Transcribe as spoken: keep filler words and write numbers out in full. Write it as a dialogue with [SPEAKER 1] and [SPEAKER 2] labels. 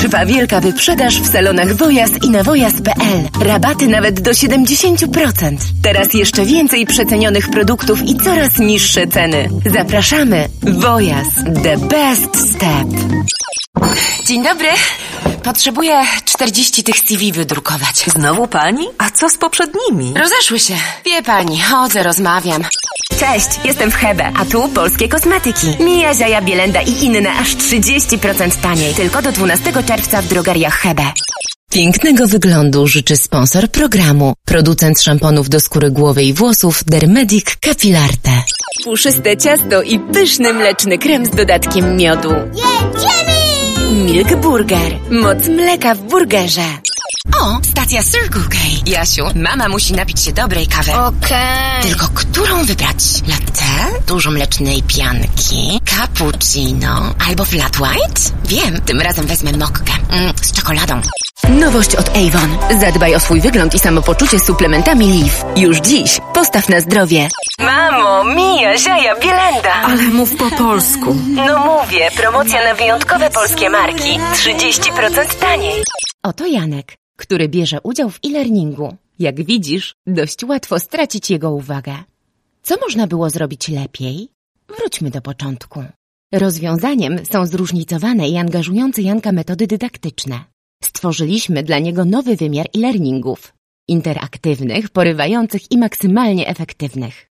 [SPEAKER 1] Trwa wielka wyprzedaż w salonach Wojas i na wojas kropka pe el. Rabaty nawet do siedemdziesiąt procent. Teraz jeszcze więcej przecenionych produktów i coraz niższe ceny. Zapraszamy. Wojas. The best step.
[SPEAKER 2] Dzień dobry. Potrzebuję czterdzieści tych C V wydrukować.
[SPEAKER 3] Znowu pani? A co z poprzednimi?
[SPEAKER 2] Rozeszły się. Wie pani, chodzę, rozmawiam.
[SPEAKER 1] Cześć, jestem w Hebe, a tu polskie kosmetyki. Mija, Ziaja, Bielenda i inne aż trzydzieści procent taniej. Tylko do dwunastego czerwca w drogeriach Hebe. Pięknego wyglądu życzy sponsor programu. Producent szamponów do skóry głowy i włosów Dermedic Capillarte. Puszyste ciasto i pyszny mleczny krem z dodatkiem miodu.
[SPEAKER 4] Jedziemy!
[SPEAKER 1] Milk Burger. Moc mleka w burgerze.
[SPEAKER 2] O, stacja Circle K. Jasiu, mama musi napić się dobrej kawy.
[SPEAKER 4] Okej.
[SPEAKER 2] Tylko którą wybrać? Latte? Dużo mlecznej pianki? Cappuccino? Albo flat white? Wiem, tym razem wezmę mokkę. Mm, z czekoladą.
[SPEAKER 1] Nowość od Avon. Zadbaj o swój wygląd i samopoczucie z suplementami Liv. Już dziś postaw na zdrowie. Mamo, Mija, Ziaja, Bielenda.
[SPEAKER 3] Ale mów po polsku.
[SPEAKER 1] No mówię, promocja na wyjątkowe polskie marki. trzydzieści procent taniej. Oto Janek, który bierze udział w e-learningu. Jak widzisz, dość łatwo stracić jego uwagę. Co można było zrobić lepiej? Wróćmy do początku. Rozwiązaniem są zróżnicowane i angażujące Janka metody dydaktyczne. Stworzyliśmy dla niego nowy wymiar e-learningów. Interaktywnych, porywających i maksymalnie efektywnych.